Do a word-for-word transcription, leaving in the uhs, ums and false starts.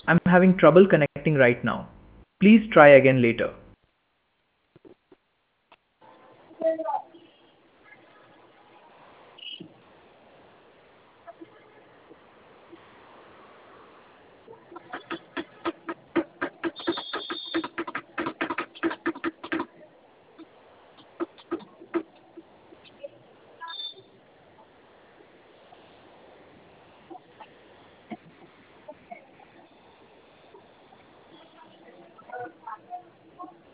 I'm having trouble connecting right now. Please try again later.